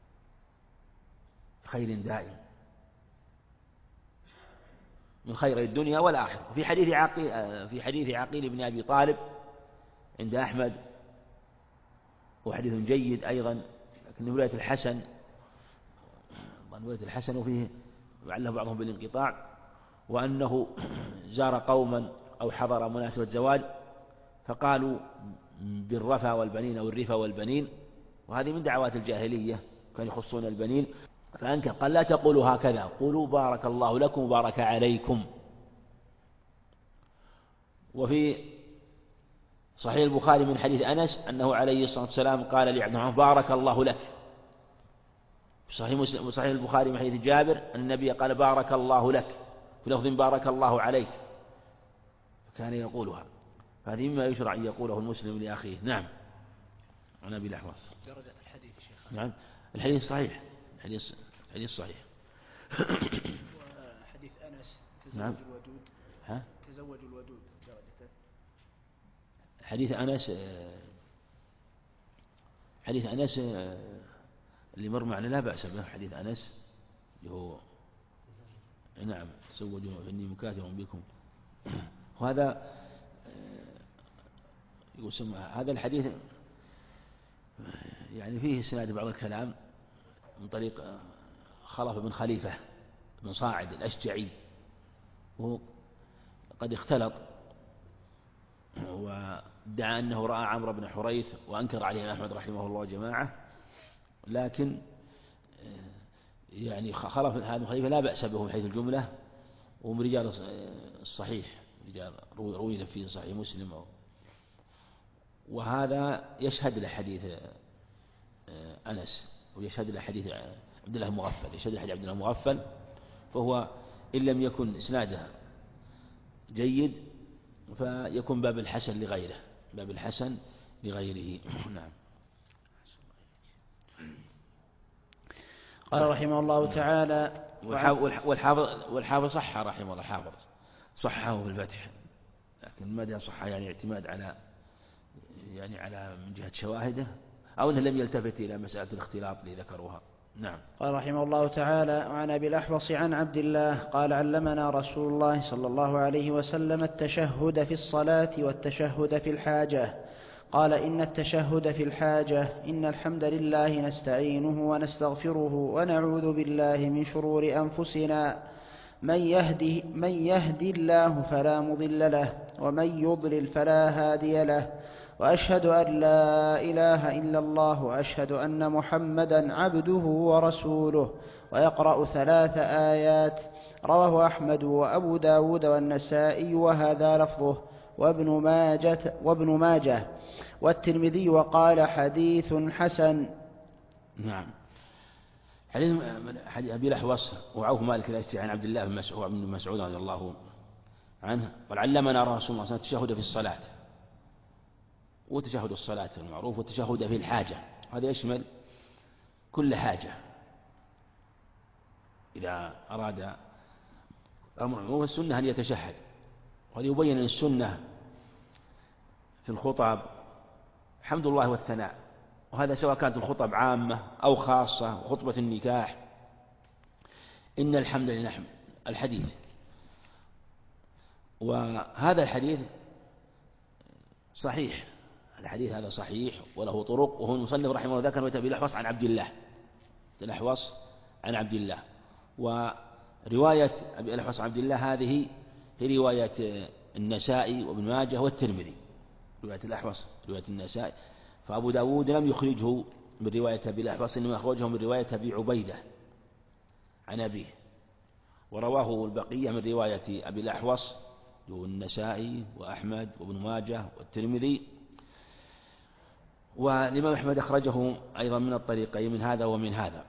خير دائم، من خير الدنيا والآخرة. في حديث عقيل في حديث عقيل بن أبي طالب عند أحمد وحديث جيد أيضا، لكن رواية الحسن رواية الحسن وفيه وعله بعضهم بالانقطاع، وأنه زار قوما أو حضر مناسبة زواج فقالوا بالرفا والبنين أو الرفا والبنين، وهذه من دعوات الجاهلية كانوا يخصون البنين، فأنكر قال لا تقولوا هكذا، قولوا بارك الله لكم وبارك عليكم. وفي صحيح البخاري من حديث أنس أنه عليه الصلاة والسلام قال لعبد الرحمن بارك الله لك. في صحيح مسلم وصحيح البخاري من حديث جابر أن النبي قال بارك الله لك، في لفظ بارك الله عليك، فكان يقولها، فهذه مما يشرع أن يقوله المسلم لأخيه. نعم. عن أبي الأحوص. درجة الحديث شيخ. نعم الحديث صحيح، الحديث الحديث صحيح. حديث أنس تزوج نعم. الودود. ها؟ تزوج الودود درجته. حديث أنس حديث أنس اللي مر معنا لا بأس به، حديث أنس اللي هو نعم تزوجوا فإني مكاثر بكم، وهذا يسمى هذا الحديث يعني فيه سناد بعض الكلام من طريق خلف بن خليفة بن صاعد الأشجعي، وهو قد اختلط وادعى أنه رأى عمرو بن حريث وأنكر عليه أحمد رحمه الله جماعة، لكن يعني خلف هذا خليفة لا بأس به من حيث الجملة، ومن رجال الصحيح رجال روي في صحيح مسلم، وهذا يشهد لحديث أنس ويشهد لحديث عبد الله المغفل، يشهد لحديث عبد الله المغفل، فهو إن لم يكن إسناده جيد فيكون باب الحسن لغيره، باب الحسن لغيره. نعم. قال رحمه الله تعالى والحافظ والحافظ صح رحمه الله، الحافظ صحه في الفتح، لكن ماذا صح يعني اعتماد على يعني على من جهة شواهده، أو أنه لم يلتفت إلى مسألة الاختلاط اللي ذكروها. نعم. قال رحمه الله تعالى وعن أبي الأحوص عن عبد الله قال علمنا رسول الله صلى الله عليه وسلم التشهد في الصلاة والتشهد في الحاجة. قال إن التشهد في الحاجة إن الحمد لله نستعينه ونستغفره ونعوذ بالله من شرور أنفسنا، من يهدي, من يهدي الله فلا مضل له ومن يضلل فلا هادي له، وأشهد أن لا إله إلا الله وأشهد أن محمدا عبده ورسوله. ويقرأ ثلاث آيات. رواه أحمد وأبو داود والنسائي وهذا لفظه، وابن ماجة, وابن ماجة والترمذي وقال حديث حسن. نعم. حديث أبي الأحوص وعوف مالك الأشجعي عن عبد الله بن مسعود رضي الله عنه قال علمنا رسول الله صلى الله عليه وسلم التشهد في الصلاة، وتشهد الصلاة المعروف، والتشهد في الحاجة، هذا يشمل كل حاجة إذا أراد أمر، والسنة أن يتشهد، وهذا يبين أن السنة في الخطب حمد الله والثناء، وهذا سواء كانت الخطب عامة أو خاصة، وخطبة النكاح إن الحمد لله الحديث. وهذا الحديث صحيح، الحديث هذا صحيح وله طرق، وهو المصنف رحمه الله ذكر أبي الأحوص عن عبد الله، الأحوص عن عبد الله، ورواية أبي الأحوص عن عبد الله هذه هي رواية النسائي وابن ماجه والترمذي، رواية الأحوص رواية النسائي، فأبو داود لم يخرجه من رواية أبي الأحوص، إنما أخرجه من رواية أبي عبيدة عن أبيه، ورواه البقية من رواية أبي الأحوص النسائي وأحمد وابن ماجه والترمذي، والإمام أحمد أخرجه أيضا من الطريقين من هذا ومن هذا.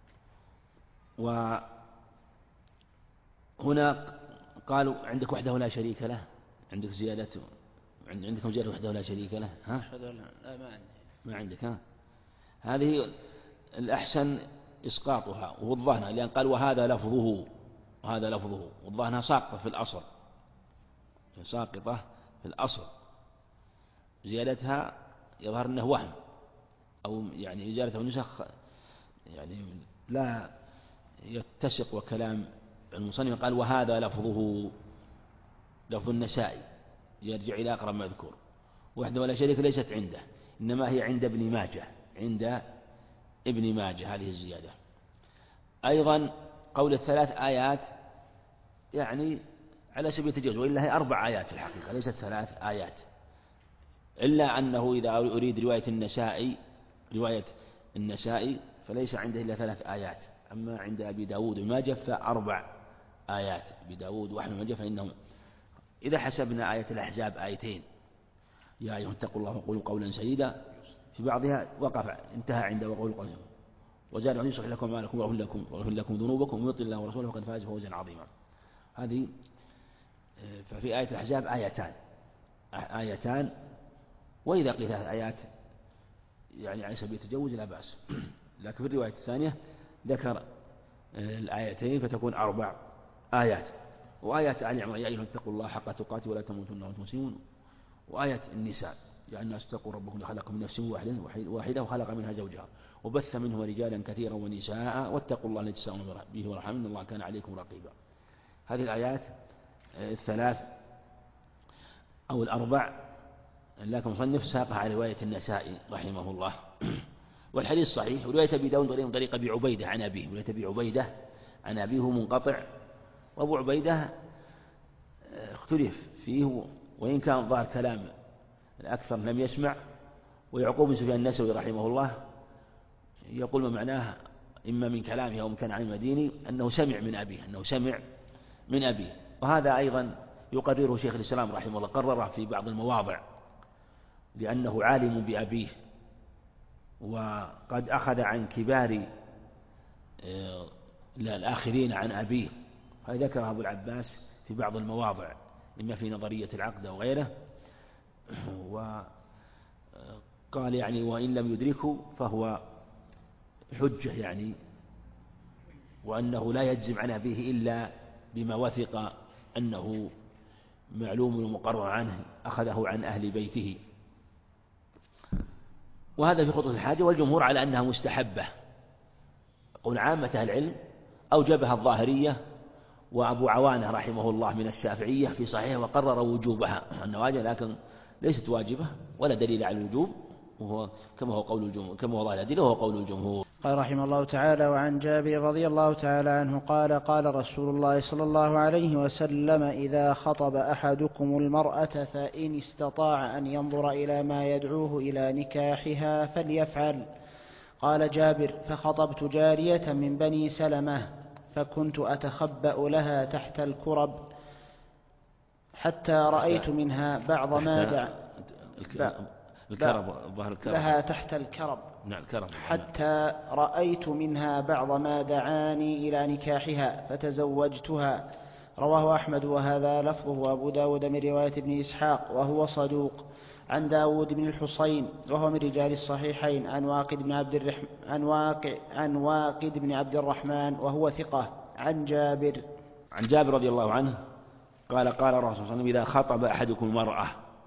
وهنا قالوا عندك وحده لا شريك له، عندك زيادة، عندكم زيادة وحده لا شريك له، ها؟ لا ما عندي. ما عندك، ها؟ هذه الأحسن إسقاطها والظاهر، لأن قال وهذا لفظه، وهذا لفظه، والظاهر ساقطة في الأصل، ساقطة في الأصل، زيادتها يظهر أنه وهم، أو يعني إجارة نسخ يعني لا يتسق، وكلام المصنف قال وهذا لفظه، لفظ النسائي يرجع إلى أقرب مذكور، وحده ولا شريك ليست عنده، إنما هي عند ابن ماجه، عند ابن ماجه هذه الزيادة. أيضا قول الثلاث آيات يعني على سبيل التجاوز، وإلا هي أربع آيات في الحقيقة ليست ثلاث آيات، إلا أنه إذا أريد رواية النسائي رواية النسائي فليس عنده إلا ثلاث آيات، أما عند أبي داود وماجه فأربع آيات. أبي داود وأحمد وماجه فإنهم إذا حسبنا آية الأحزاب آيتين، يا أيها اتقوا الله وقولوا قولا سديدا، في بعضها وقف انتهى عند وقول قوله، وزاد أن يصلح لكم أعمالكم ويغفر لكم ويغفر لكم ذنوبكم ويطع الله ورسوله فقد فاز فوزا عظيما. هذه ففي آية الأحزاب آيتان آيتان وإذا قيل ثلاث آيات يعني على سبيل التجوز لا بأس. لكن في الرواية الثانية ذكر الآيتين فتكون أربع آيات. وآيات آل عمران يا أيها اتقوا الله حق تقاته ولا تموتن وأنتم مسلمون، وآية النساء يا الناس اتقوا ربكم خلقكم من نفس واحدة وخلق منها زوجها وبث منهما رجالا كثيرا ونساء واتقوا الله الذي تساءلون به والأرحام إن الله كان عليكم رقيبا. هذه الآيات الثلاث أو الأربع، لكن مصنف ساقها على رواية النسائي رحمه الله. والحديث صحيح. ورواية أبي داود من طريق أبي عبيدة عن أبيه، رواية أبي عبيدة عن أبيه منقطع، وأبو عبيدة اختلف فيه وإن كان ظاهر كلام الأكثر لم يسمع. ويعقوب بن سفيان النسوي رحمه الله يقول ما معناه إما من كلامه أو من كان عن المديني أنه سمع من أبيه أنه سمع من أبيه. وهذا أيضا يقرره شيخ الإسلام رحمه الله، قرره في بعض المواضع لأنه عالم بأبيه، وقد أخذ عن كبار الآخرين عن أبيه. هذا ذكره أبو العباس في بعض المواضع إما في نظرية العقد وغيره، وقال يعني وإن لم يدركه فهو حجة يعني، وأنه لا يجزم عن أبيه إلا بما وثق أنه معلوم ومقرر عنه أخذه عن أهل بيته. وهذا في خطوة الحاجة، والجمهور على أنها مستحبة. قول عامة أهل العلم أوجبها الظاهرية وأبو عوانة رحمه الله من الشافعية في صحيح وقرر وجوبها أنه واجب، لكن ليست واجبة ولا دليل على الوجوب، وهو كما هو قول الجمهور كما هو ظاهر الأدلة وهو قول الجمهور. قال رحمه الله تعالى: وعن جابر رضي الله تعالى عنه قال: قال رسول الله صلى الله عليه وسلم: إذا خطب أحدكم المرأة فإن استطاع أن ينظر إلى ما يدعوه إلى نكاحها فليفعل. قال جابر: فخطبت جارية من بني سلمة فكنت أتخبأ لها تحت الكرب حتى رأيت منها بعض ما دعا الكرب ظهر الكرب لها تحت الكرب نعم الكرب حتى رأيت منها بعض ما دعاني إلى نكاحها فتزوجتها. رواه أحمد وهذا لفظه، وأبو داود من رواية ابن إسحاق وهو صدوق، عن داود بن الحصين وهو من رجال الصحيحين، عن واقد بن عبد الرحمن عن واقع عن واقد بن عبد الرحمن وهو ثقة، عن جابر عن جابر رضي الله عنه قال: قال الرسول صلى الله عليه وسلم: إذا خطب أحدكم المرأة،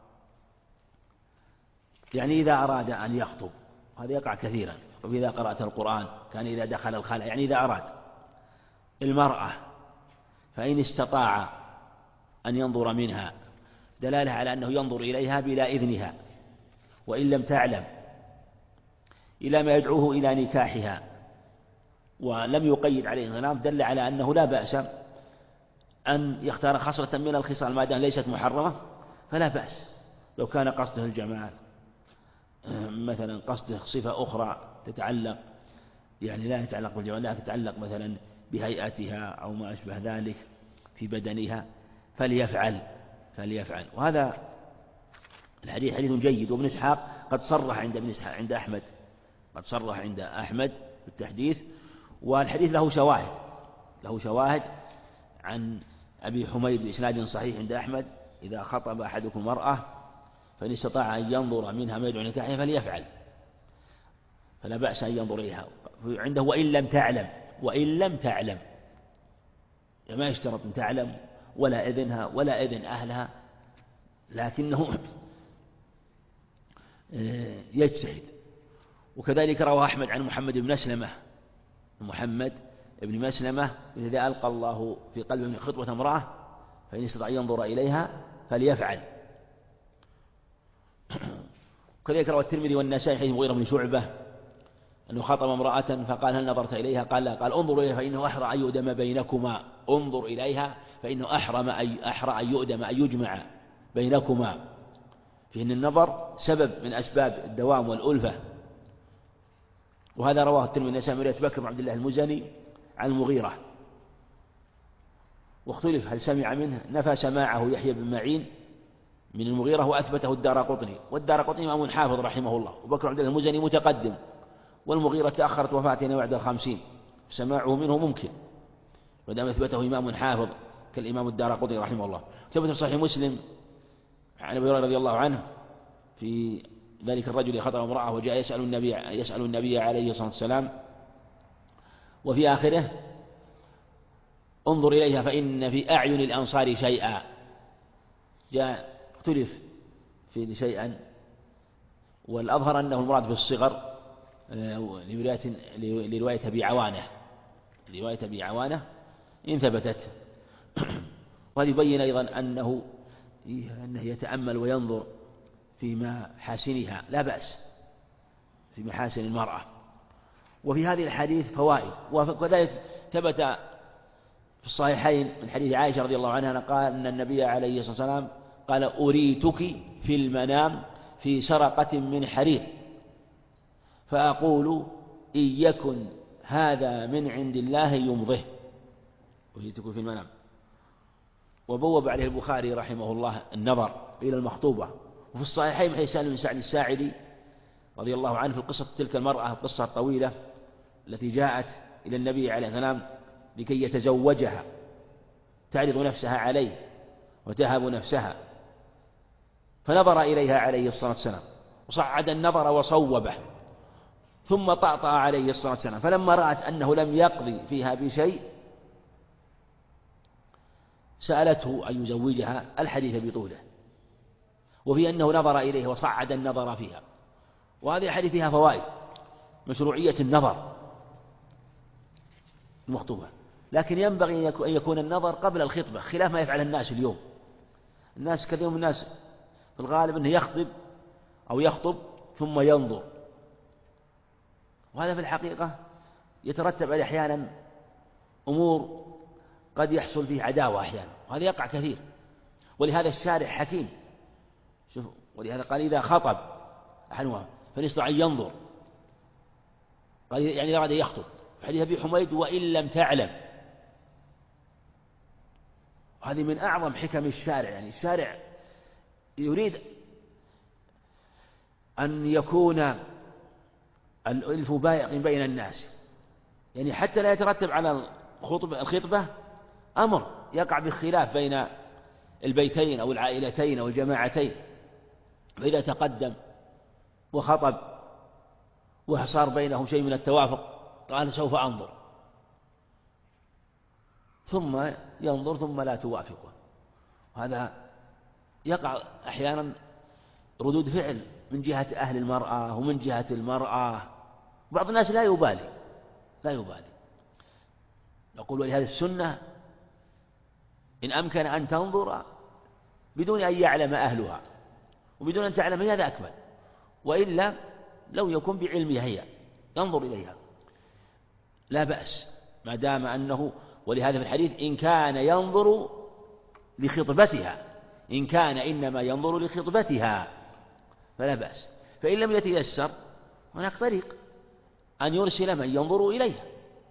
يعني إذا أراد أن يخطب، هذا يقع كثيرا، وإذا قرأت القرآن كان إذا دخل الخلاء، يعني إذا أراد المرأة فإن استطاع أن ينظر منها، دلالة على أنه ينظر إليها بلا إذنها، وإن لم تعلم إلى ما يدعوه إلى نكاحها ولم يقيد عليه الغرام، دل على أنه لا بأس أن يختار خصلة من الخصال ما دام ليست محرمة فلا بأس. لو كان قصده الجمال مثلا، قصده صفة أخرى تتعلق يعني لا تتعلق بالجمال، لا تتعلق مثلا بهيئتها أو ما أشبه ذلك في بدنها، فليفعل فليفعل وهذا الحديث حديث جيد. وابن إسحاق قد صرح عند ابن إسحاق عند أحمد قد صرح عند أحمد بالتحديث، والحديث له شواهد له شواهد عن أبي حميد بإسناد صحيح عند أحمد: إذا خطب أحدكم المرأة فإن استطاع أن ينظر منها ما يدعو نكاحها فليفعل، فلا بأس أن ينظر إليها عنده وإن لم تعلم وإن لم تعلم ما يشترط أن تعلم ولا إذنها ولا إذن أهلها، لكنه يجتهد. وكذلك روى أحمد عن محمد بن مسلمة محمد بن مسلمة: إذا ألقى الله في قلبه من خطوة امرأة فإن استطاع أن ينظر إليها فليفعل. كذلك روى الترمذي والنسائي حديث المغيرة بن شعبة أنه خاطب امرأة فقال هل نظرت إليها؟ قال لا. قال انظر إليها فإنه أحرى أن يؤدم بينكما. انظر إليها فإنه أحرم أي أحرى أن يؤدم أن يجمع بينكما، في أن النظر سبب من أسباب الدوام والألفة. وهذا رواه الترمذي والنسائي من رواية بكر بن عبد الله المزني عن المغيرة. واختلف هل سمع منه، نفى سماعه يحيى بن معين من المغيرة وأثبته الدارقطني، والدارقطني إمام حافظ رحمه الله، وبكر عبد الله المزني متقدم، والمغيرة تأخرت وفاته بعد الخمسين، سماعه منه ممكن ودام أثبته إمام حافظ كالإمام الدارقطني رحمه الله. ثبت في صحيح مسلم عن أبي هريرة رضي الله عنه في ذلك الرجل اللي خطب امرأة وجاء يسأل النبي يسأل النبي عليه الصلاة والسلام، وفي آخره انظر إليها فإن في أعين الأنصار شيئا. جاء اختلف في شيئا، والأظهر أنه المراد بالصغر لرواية أبي عوانة رواية أبي عوانة إن ثبتت. وهذا يبين أيضا أنه أنه يتأمل وينظر في محاسنها، لا بأس في محاسن المرأة. وفي هذه الحديث فوائد، وكذلك ثبت في الصحيحين من حديث عائشة رضي الله عنها قال أن النبي عليه الصلاة والسلام قال أريتك في المنام في سرقة من حرير فأقول إن يكن هذا من عند الله يمضه. أريتك في المنام. وبوب عليه البخاري رحمه الله النظر إلى المخطوبة. وفي الصحيحين من حديث سالم بن سعد الساعدي رضي الله عنه في القصة تلك المرأة القصة الطويلة التي جاءت إلى النبي عليه السلام لكي يتزوجها، تعرض نفسها عليه وتهب نفسها، فنظر إليها عليه الصلاة والسلام وصعد النظر وصوبه، ثم طأطأ عليه الصلاة والسلام، فلما رأت أنه لم يقضي فيها بشيء سألته أن يزوجها الحديث بطوله، وفي أنه نظر إليه وصعد النظر فيها. وهذه الحديث فيها فوائد: مشروعية النظر المخطوبة، لكن ينبغي أن يكون النظر قبل الخطبة، خلاف ما يفعل الناس اليوم. الناس كثير من الناس في الغالب أنه يخطب أو يخطب ثم ينظر، وهذا في الحقيقة يترتب عليه أحيانا أمور قد يحصل فيه عداوة أحيانا، وهذا يقع كثير. ولهذا الشارع حكيم، شوف، ولهذا قال إذا خطب أحدهما فليستطع أن ينظر، قال يعني إذا أراد يخطب. حديث أبي حميد وإن لم تعلم، هذه من أعظم حكم الشارع. يعني الشارع يريد أن يكون الألف بائق بين الناس، يعني حتى لا يترتب على الخطبة الخطبة أمر يقع بالخلاف بين البيتين أو العائلتين أو الجماعتين، فإذا تقدم وخطب وصار بينهم شيء من التوافق قال سوف أنظر، ثم ينظر ثم لا توافقه. هذا يقع أحيانا ردود فعل من جهة أهل المرأة ومن جهة المرأة، بعض الناس لا يبالي لا يبالي نقول ولهذه السنة إن أمكن أن تنظر بدون أن يعلم أهلها وبدون أن تعلم هي، هذا أكمل. وإلا لو يكون بعلمها هي ينظر إليها لا بأس، ما دام أنه، ولهذا في الحديث إن كان ينظر لخطبتها، إن كان إنما ينظر لخطبتها فلا بأس. فإن لم يتيسر هناك طريق أن يرسل من ينظر إليها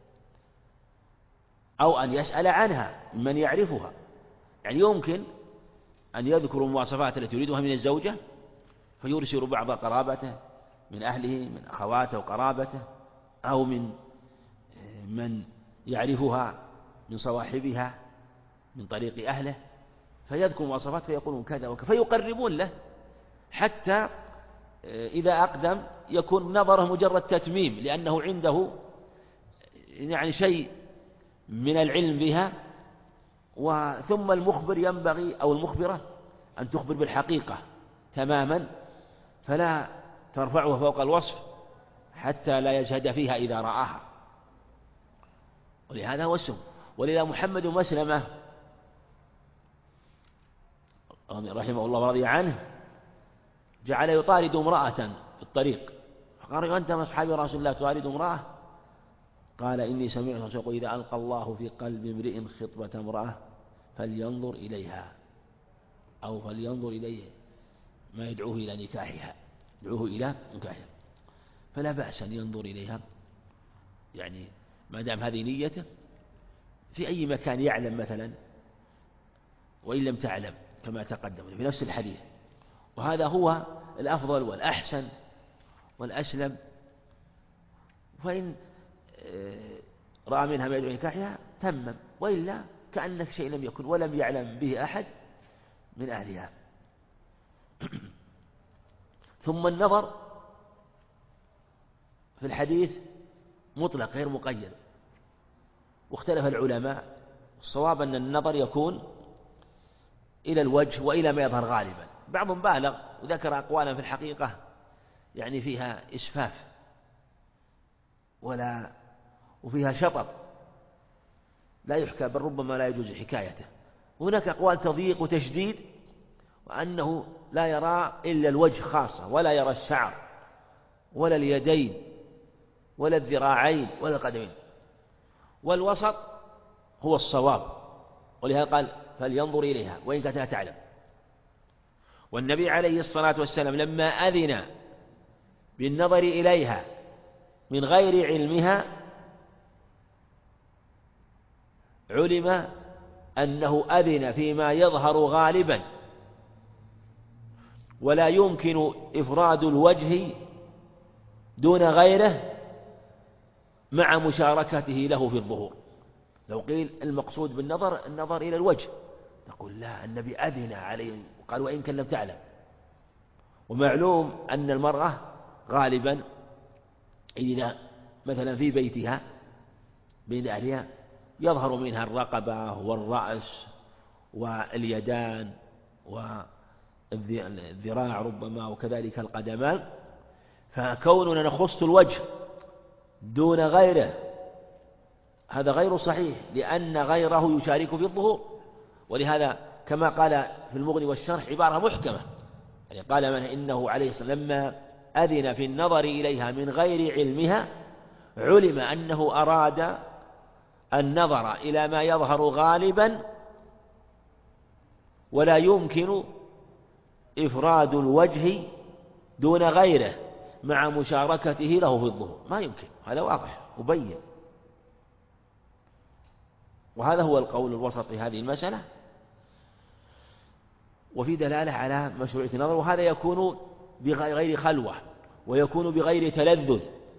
أو أن يسأل عنها من يعرفها. يعني يمكن أن يذكر المواصفات التي يريدها من الزوجة فيرسل بعض قرابته من أهله من أخواته وقرابته أو من من يعرفها من صواحبها من طريق أهله، فيذكر مواصفات فيقولون كذا وكذا، فيقربون له حتى إذا أقدم يكون نظره مجرد تتميم، لأنه عنده يعني شيء من العلم بها. وثم المخبر ينبغي أو المخبرة أن تخبر بالحقيقة تماما، فلا ترفعه فوق الوصف حتى لا يجهد فيها إذا رآها. ولهذا هو السم. ولذا محمد بن مسلمة رحمه الله ورضي عنه جعل يطارد امرأة في الطريق، قال أنت من أصحاب رسول الله تطارد امرأة؟ قال إني سمعت رسول يقول إذا ألقى الله في قلب امرئ خطبة امرأة فلينظر إليها أو فلينظر إليه ما يدعوه إلى نكاحها، يدعوه إلى نكاحها، فلا بأس أن ينظر إليها، يعني ما دام هذه نيته في أي مكان يعلم مثلا وإن لم تعلم كما تقدم في نفس الحديث. وهذا هو الأفضل والأحسن والأسلم. فإن رأى منها ما يدعو نكاحها تمم، وإلا كأنك شيء لم يكن ولم يعلم به أحد من أهلها. ثم النظر في الحديث مطلق غير مقيد، واختلف العلماء، الصواب أن النظر يكون إلى الوجه وإلى ما يظهر غالبا. بعضهم بالغ وذكر أقوالا في الحقيقة يعني فيها إسفاف ولا وفيها شطط لا يحكى، بل ربما لا يجوز حكايته. وهناك أقوال تضييق وتشديد، وأنه لا يرى إلا الوجه خاصة، ولا يرى الشعر ولا اليدين ولا الذراعين ولا القدمين، والوسط هو الصواب، ولهذا قال فلينظر إليها وإن كانت لا تعلم. والنبي عليه الصلاة والسلام لما أذن بالنظر إليها من غير علمها علم أنه أذن فيما يظهر غالبا، ولا يمكن إفراد الوجه دون غيره مع مشاركته له في الظهور. لو قيل المقصود بالنظر النظر إلى الوجه، نقول لا، النبي أذن عليه وقال وإن كان لم تعلم. ومعلوم أن المرأة غالبا إذا مثلا في بيتها بين أهلها يظهر منها الرقبة والرأس واليدان والذراع ربما وكذلك القدمان، فكوننا نخص الوجه دون غيره هذا غير صحيح، لأن غيره يشارك في الظهور. ولهذا كما قال في المغني والشرح عبارة محكمة، يعني قال من إنه عليه الصلاة والسلام لما أذن في النظر إليها من غير علمها علم أنه أراد النظر إلى ما يظهر غالبا، ولا يمكن إفراد الوجه دون غيره مع مشاركته له في الظهور، ما يمكن، هذا واضح مبين. وهذا هو القول الوسط في هذه المسألة، وفي دلالة على مشروعية النظر. وهذا يكون بغير خلوة ويكون بغير تلذذ،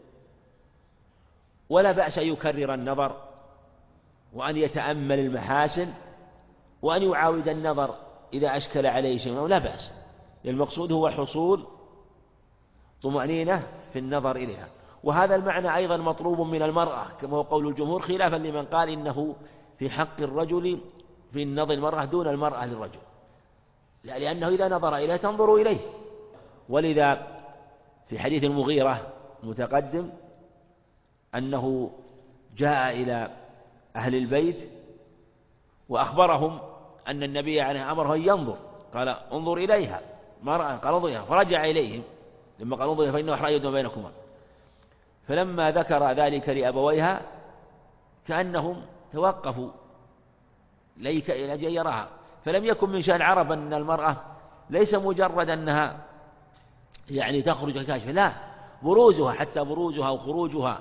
ولا بأس أن يكرر النظر وأن يتأمل المحاسن وأن يعاود النظر إذا أشكل عليه شيء، لا بأس. المقصود هو حصول طمأنينة في النظر إليها. وهذا المعنى أيضا مطلوب من المرأة كما هو قول الجمهور، خلافا لمن قال إنه في حق الرجل في النظر المرأة دون المرأة للرجل، لأنه إذا نظر إليه تنظر إليه. ولذا في حديث المغيرة المتقدم أنه جاء إلى أهل البيت وأخبرهم أن النبي يعني أمره أن ينظر، قال انظر إليها، ما رأى، قال انظر إليها، فرجع إليهم لما قال انظر فإنه أحرج بينكما. فلما ذكر ذلك لأبويها كأنهم توقفوا ليك إلى أن يراها. فلم يكن من شأن العرب أن المرأة ليس مجرد أنها يعني تخرج كاشفة، لا، بروزها حتى بروزها وخروجها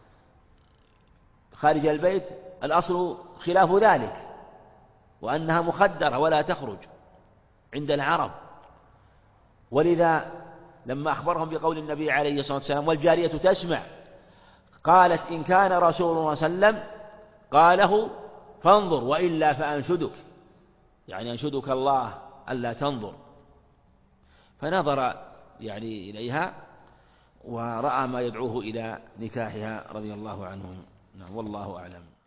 خارج البيت الأصل خلاف ذلك، وأنها مخدرة ولا تخرج عند العرب. ولذا لما أخبرهم بقول النبي عليه الصلاة والسلام والجارية تسمع، قالت إن كان رسول الله صلى الله عليه وسلم قاله فانظر وإلا فأنشدك، يعني أنشدك الله ألا تنظر. فنظر يعني إليها ورأى ما يدعوه إلى نكاحها رضي الله عنهم. نعم، والله أعلم.